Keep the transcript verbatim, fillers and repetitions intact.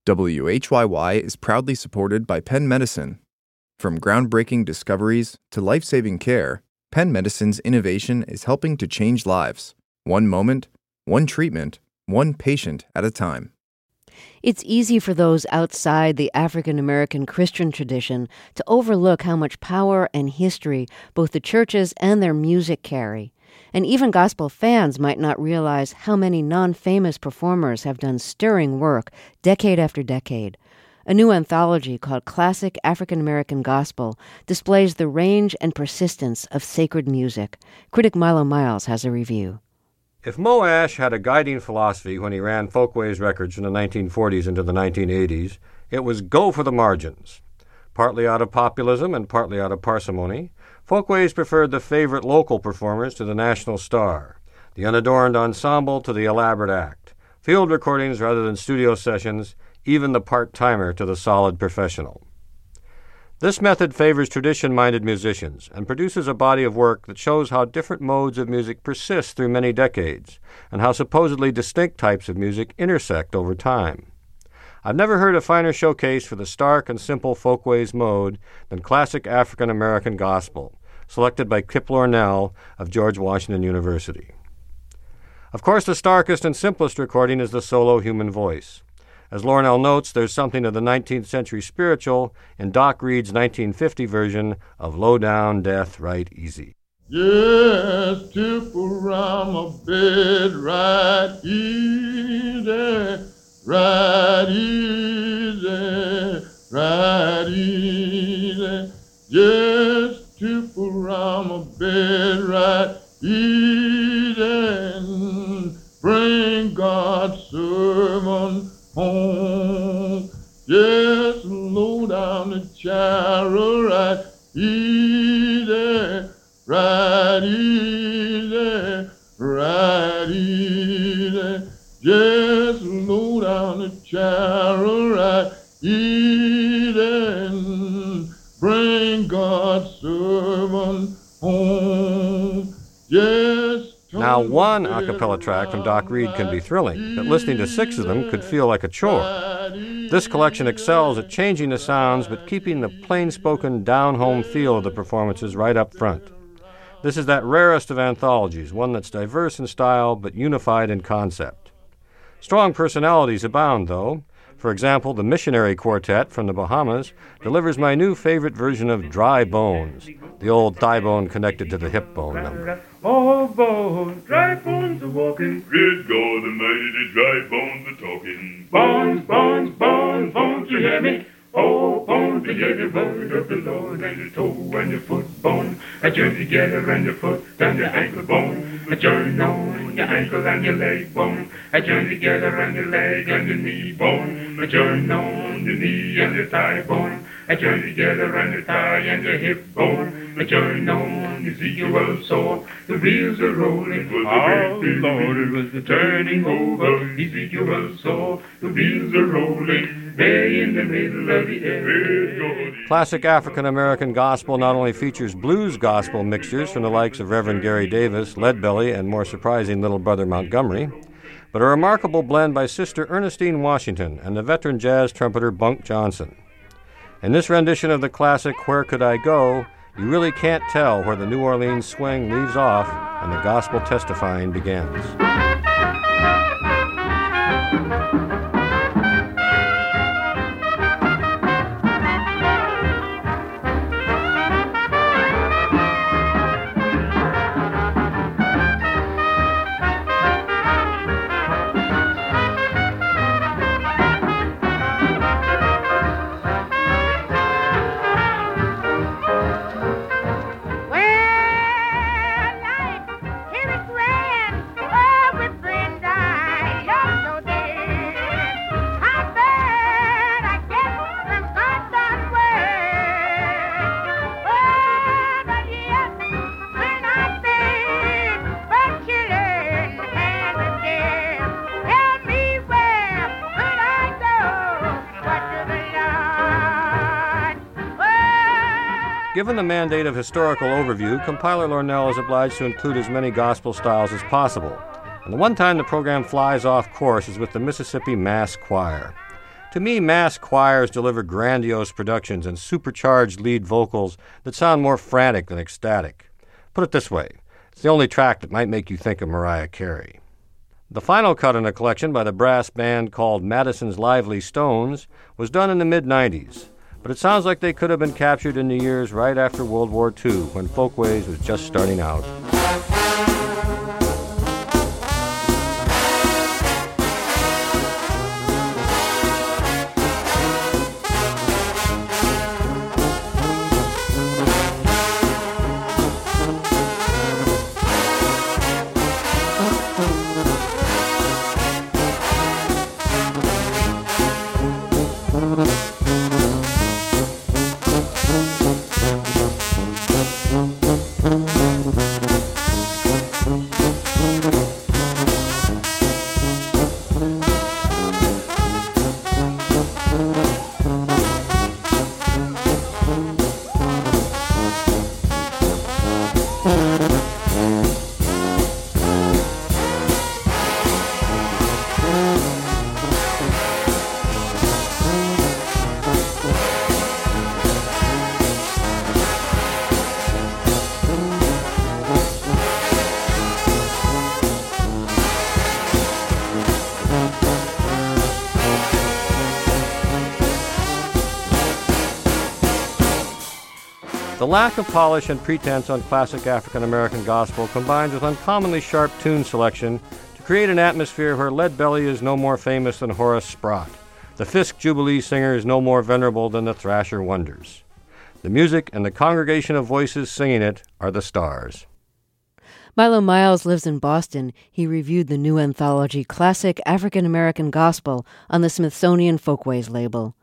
W H Y Y is proudly supported by Penn Medicine. From groundbreaking discoveries to life-saving care, Penn Medicine's innovation is helping to change lives, one moment, one treatment, one patient at a time. It's easy for those outside the African American Christian tradition to overlook how much power and history both the churches and their music carry. And even gospel fans might not realize how many non-famous performers have done stirring work decade after decade. A new anthology called Classic African American Gospel displays the range and persistence of sacred music. Critic Milo Miles has a review. If Mo Ash had a guiding philosophy when he ran Folkways Records from the nineteen forties into the nineteen eighties, it was go for the margins. Partly out of populism and partly out of parsimony, Folkways preferred the favorite local performers to the national star, the unadorned ensemble to the elaborate act, field recordings rather than studio sessions, even the part-timer to the solid professional. This method favors tradition-minded musicians and produces a body of work that shows how different modes of music persist through many decades and how supposedly distinct types of music intersect over time. I've never heard a finer showcase for the stark and simple folkways mode than Classic African American Gospel, selected by Kip Lornell of George Washington University. Of course, the starkest and simplest recording is the solo human voice. As Lornell notes, there's something of the nineteenth century spiritual in Doc Reed's nineteen fifty version of Low Down Death Right Easy. Just tip around my bed right easy, right easy, right easy. Just tip around my bed right easy and bring God's sermon home. Just low down the chariot right easy, right easy, right easy. Just low down the chariot right easy and bring God's servant home. Just Now, one a cappella track from Doc Reed can be thrilling, but listening to six of them could feel like a chore. This collection excels at changing the sounds but keeping the plain-spoken, down-home feel of the performances right up front. This is that rarest of anthologies, one that's diverse in style but unified in concept. Strong personalities abound, though. For example, the Missionary Quartet from the Bahamas delivers my new favorite version of Dry Bones, the old thigh bone connected to the hip bone number. Oh, bones, dry bones are walking. Good God Almighty, the dry bones are talking. Bones, bones, bones, won't you hear me? Oh, bones, to hear the word of the Lord, and your toe and your foot bone, a join together and your foot and your ankle bone, a join on your ankle and your leg bone, a join together and your leg and your knee bone, a join on your knee and your thigh bone, a join together and your thigh and your hip bone, a join on Ezekiel saw the wheels are rolling. Oh Lord, it was the turning over. Ezekiel saw the wheels are rolling. They in the middle of the air. Classic African American Gospel not only features blues gospel mixtures from the likes of Reverend Gary Davis, Leadbelly, and more surprising Little Brother Montgomery, but a remarkable blend by Sister Ernestine Washington and the veteran jazz trumpeter Bunk Johnson. In this rendition of the classic Where Could I Go, you really can't tell where the New Orleans swing leaves off and the gospel testifying begins. Given the mandate of historical overview, compiler Lornell is obliged to include as many gospel styles as possible. And the one time the program flies off course is with the Mississippi Mass Choir. To me, mass choirs deliver grandiose productions and supercharged lead vocals that sound more frantic than ecstatic. Put it this way, it's the only track that might make you think of Mariah Carey. The final cut in a collection by the brass band called Madison's Lively Stones was done in the mid nineties, but it sounds like they could have been captured in the years right after World War Two, when Folkways was just starting out. The lack of polish and pretense on classic African-American gospel combines with uncommonly sharp tune selection to create an atmosphere where Lead Belly is no more famous than Horace Sprott. The Fisk Jubilee singer is no more venerable than the Thrasher Wonders. The music and the congregation of voices singing it are the stars. Milo Miles lives in Boston. He reviewed the new anthology Classic African-American Gospel on the Smithsonian Folkways label.